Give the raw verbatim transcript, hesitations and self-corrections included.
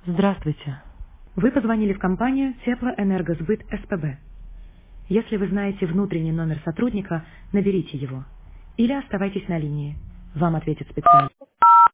Здравствуйте. Вы позвонили в компанию Теплоэнергосбыт СПБ. Если вы знаете внутренний номер сотрудника, наберите его. Или оставайтесь на линии. Вам ответит специалист.